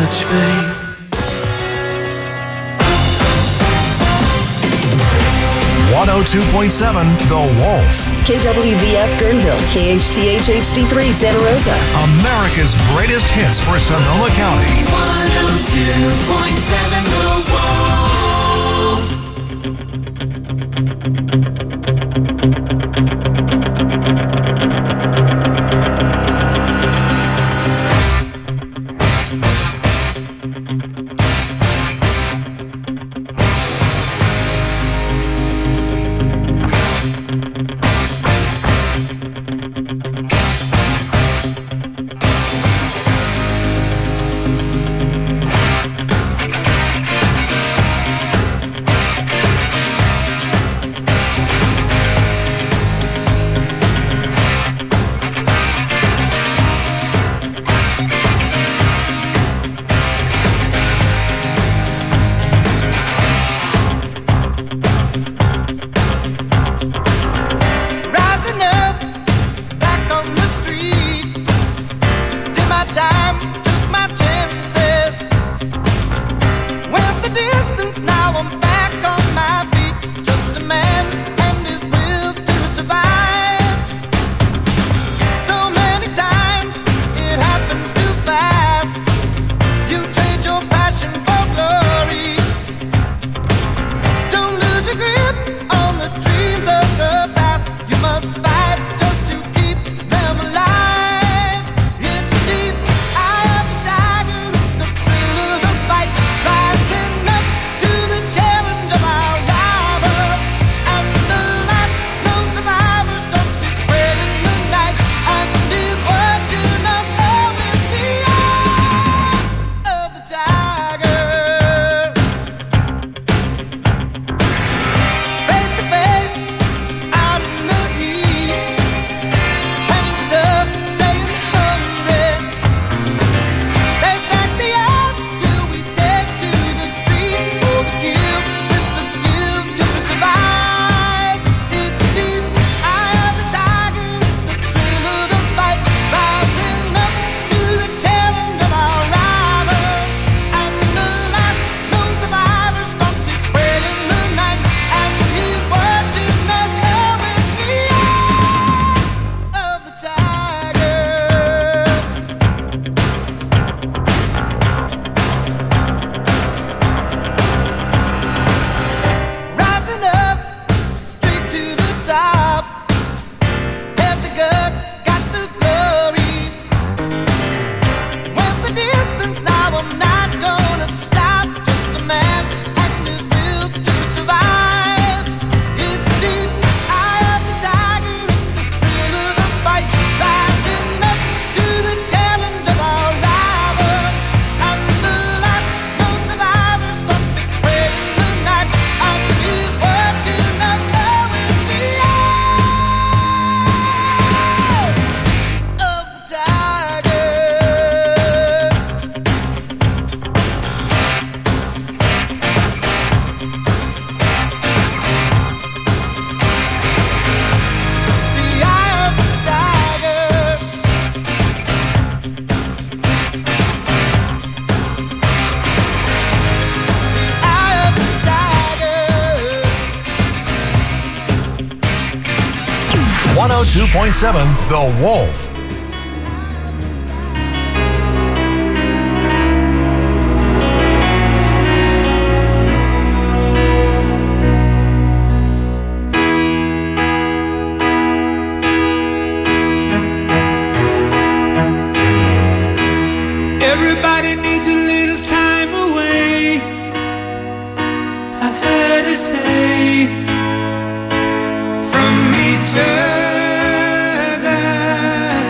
much faith. 102.7 The Wolf. KWVF Guerneville, KHTH HD3 Santa Rosa. America's greatest hits for Sonoma County. 102.7 The Wolf. The Wolf. Everybody needs a little time away, I heard her say, from each other.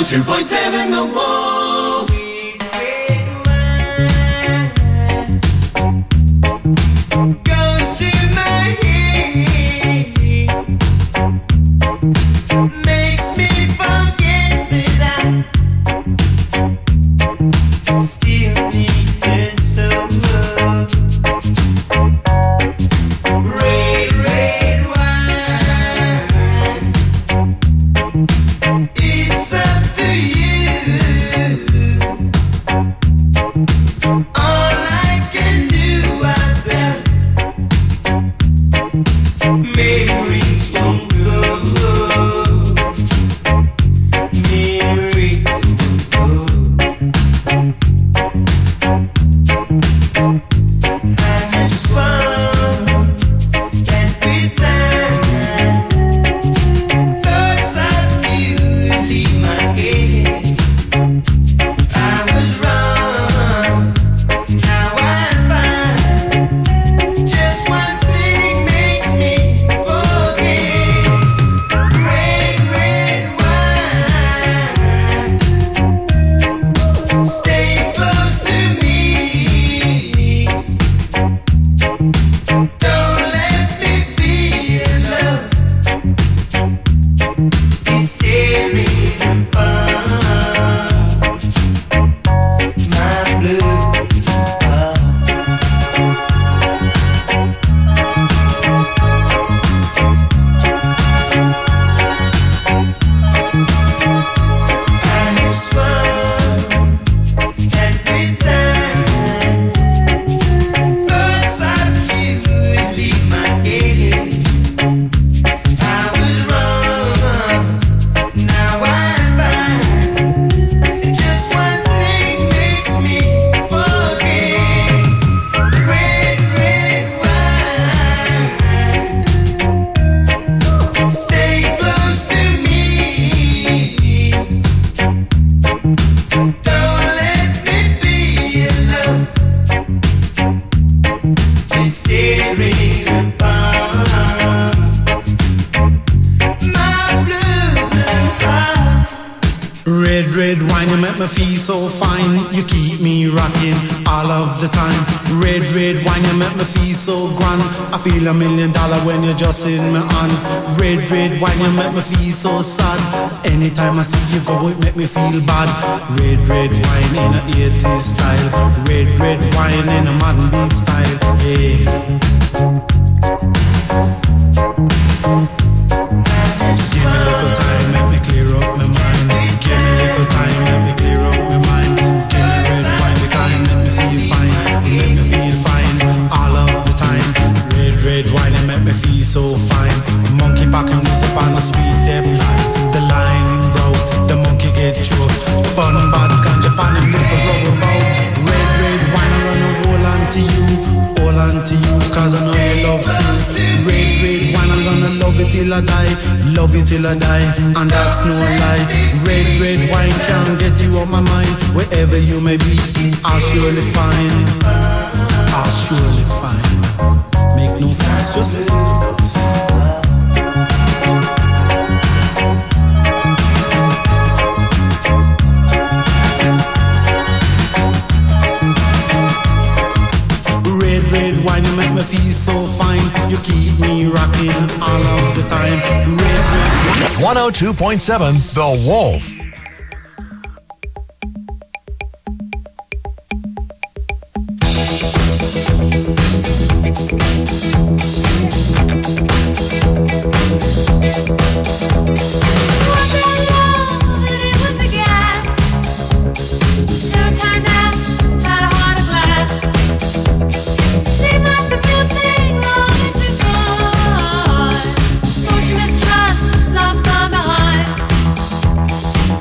102.7 The Wolf. Goes to my head, makes me forget that I still need her so much. Red, red wine, it's up to you. All I can do, I bet memories won't go. Memories won't go. I just want that bit time. Thoughts of you leave my head. I was wrong, now I find just one thing makes me forget. Red, red wine, stay close to me. Don't let me be alone. It's tearing apart my blue heart. I just want that bit time. Thoughts of you leave my head. I was wrong, now I find just one thing makes me forget. Red, red wine, stay close to me. Don't let me be alone. It's tearing apart my blue heart. Red, red wine, you make me feel so fine. You keep me rocking all of the time. Red, red wine, you make me feel so grand. I feel $1 million when you're just in my hand. Red, red wine, you make me feel so sad. Anytime I see you go, it make me feel bad. Red, red wine in a 80s style. Red, red wine in a modern beat style. Yeah. Give me a little time, make me clear up my mind. Give me a little time, make me clear up my mind. Give me red wine, the kind make me feel fine. Make me feel fine all of the time. Red, red wine, it make me feel so fine. Monkey back and music on a sweet step line. The line broke, the monkey get choked. Bun bad ganja pan him little rubber bow. Red, red wine, I'm gonna hold on to you. Hold on to you, cause I know you love truth. Red, red wine, I'm gonna love it till I die. Love you till I die, and that's no lie. Red, red wine can't get you out my mind. Wherever you may be, I'll surely find. I'll surely find. Make no fuss, just red, red wine, you make me feel so fine. You keep me rocking all of the time. Red, red wine. 102.7 The Wolf. Don't you mistrust, love's gone behind.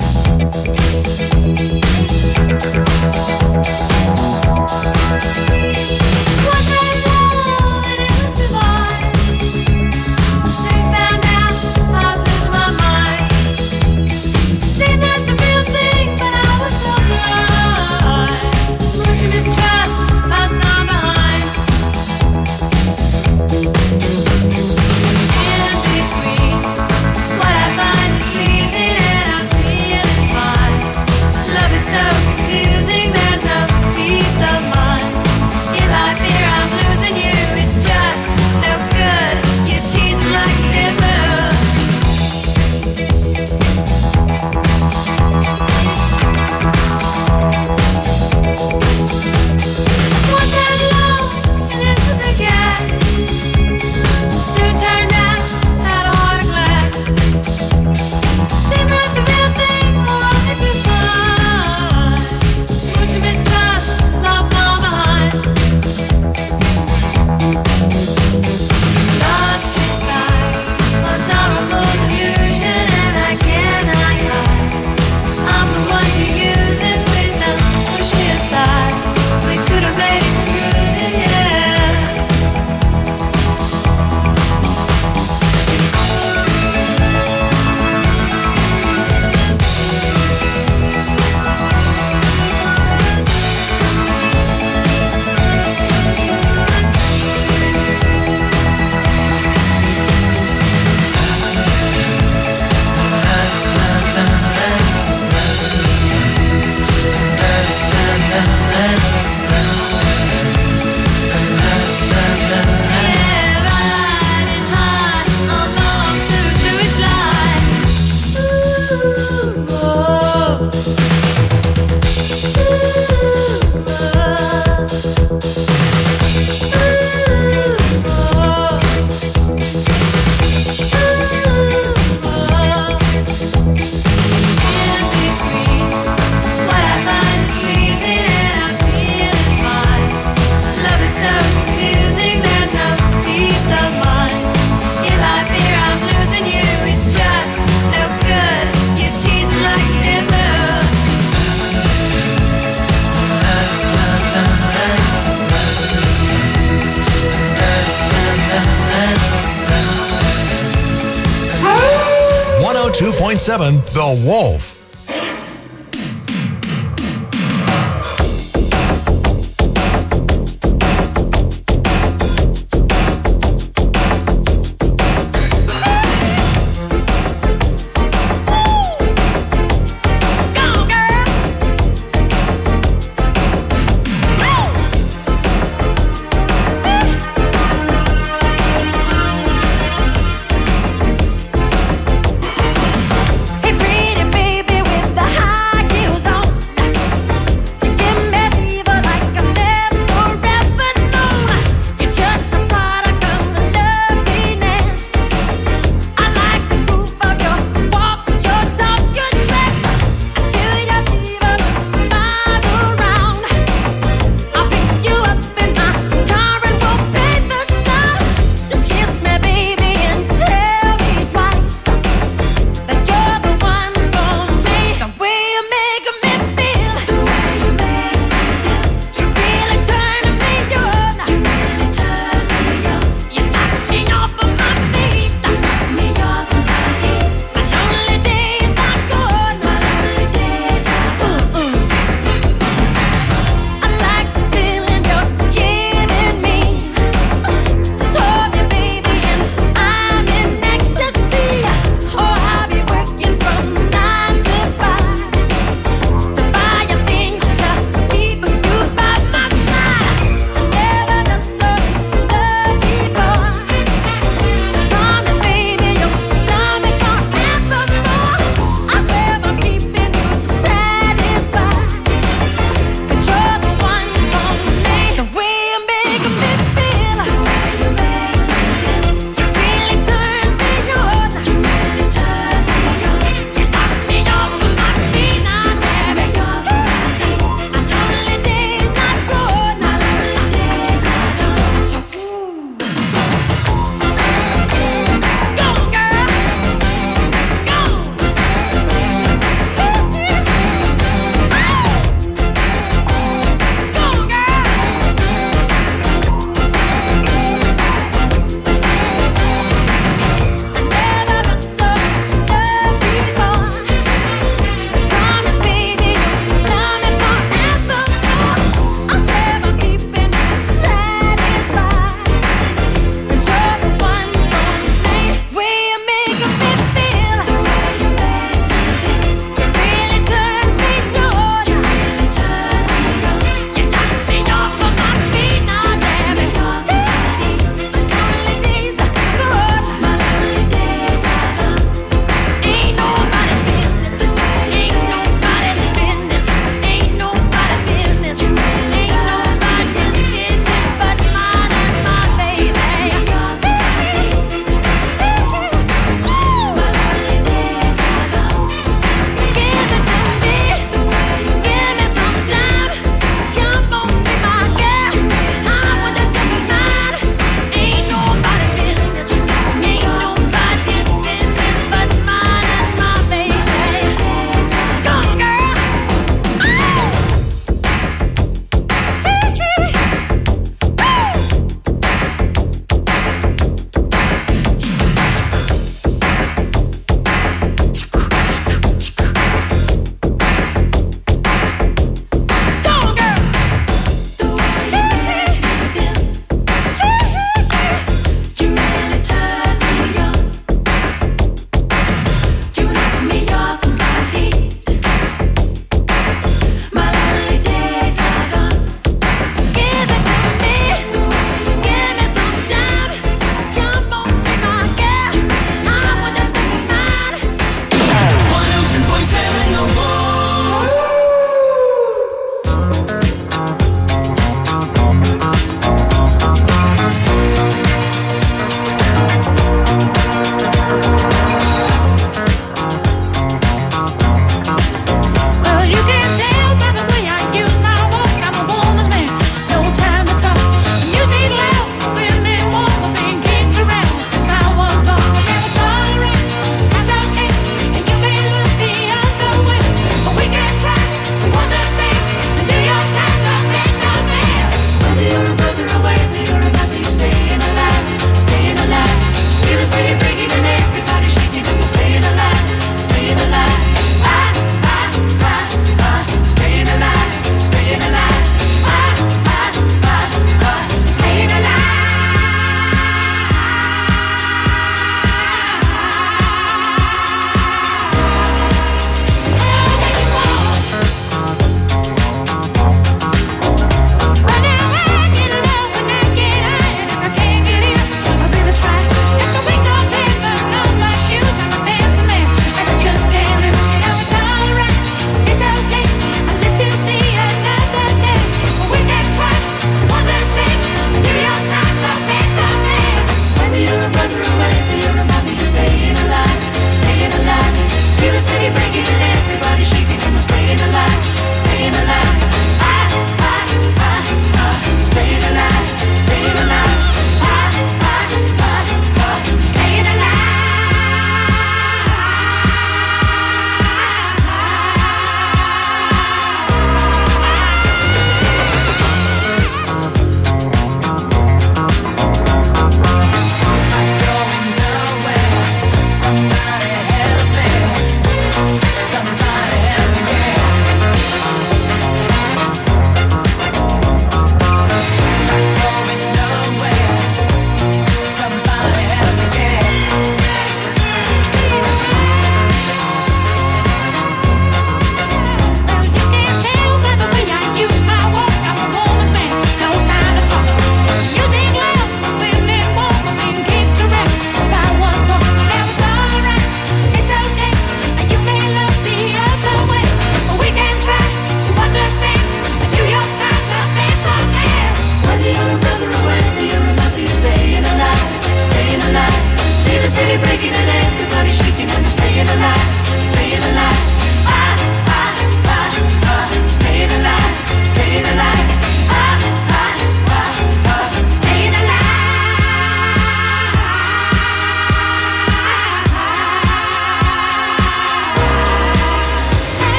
102.7 The Wolf. Hey, pretty baby.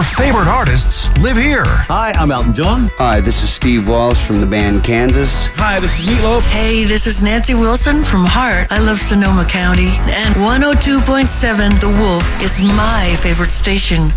favorite artists live here. Hi, I'm Elton John. Hi, this is Steve Walsh from the band Kansas. Hi, this is Meatloaf. Hey, this is Nancy Wilson from Heart. I love Sonoma County. And 102.7 The Wolf is my favorite station.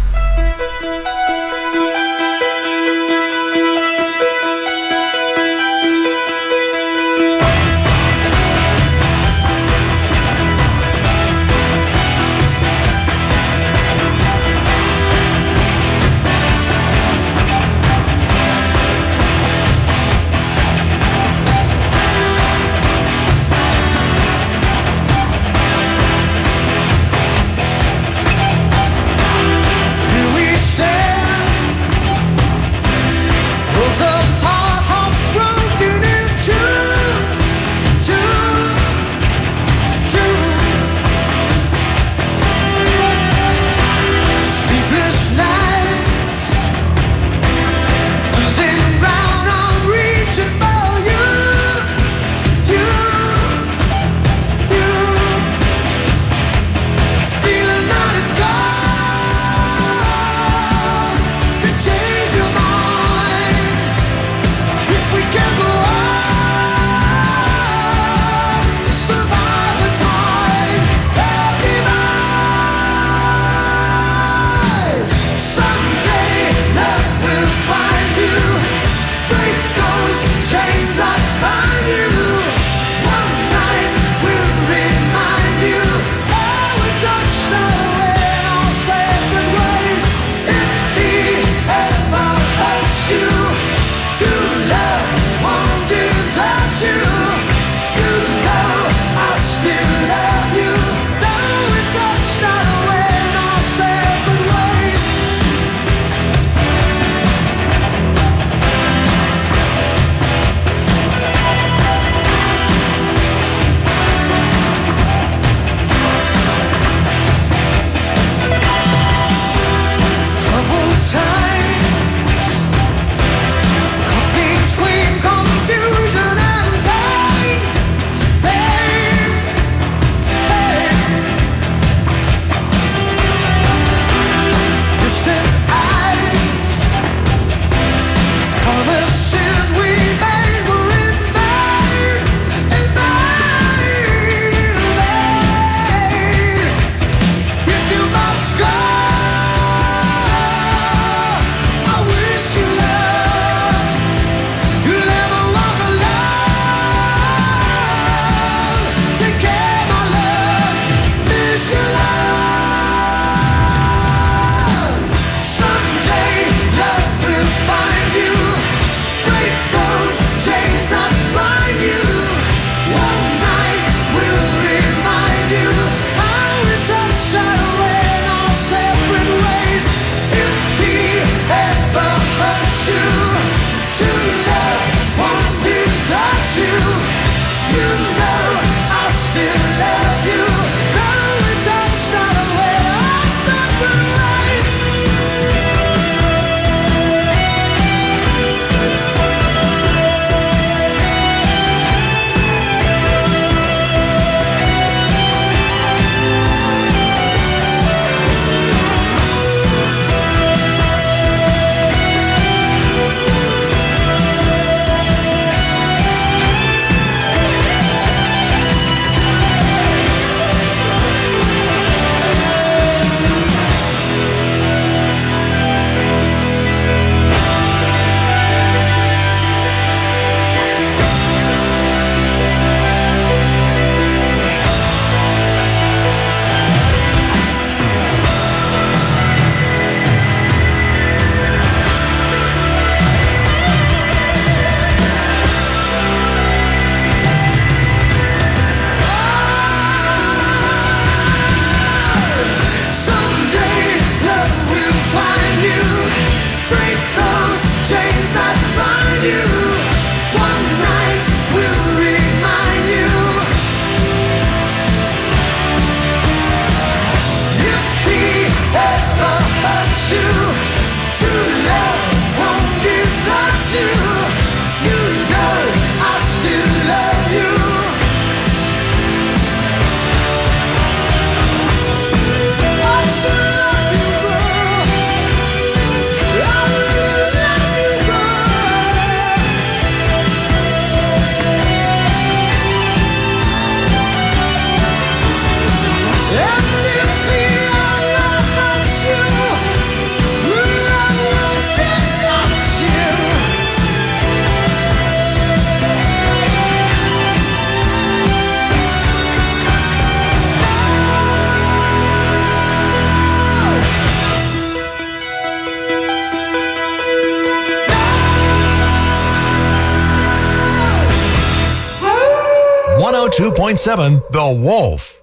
102.7 The Wolf.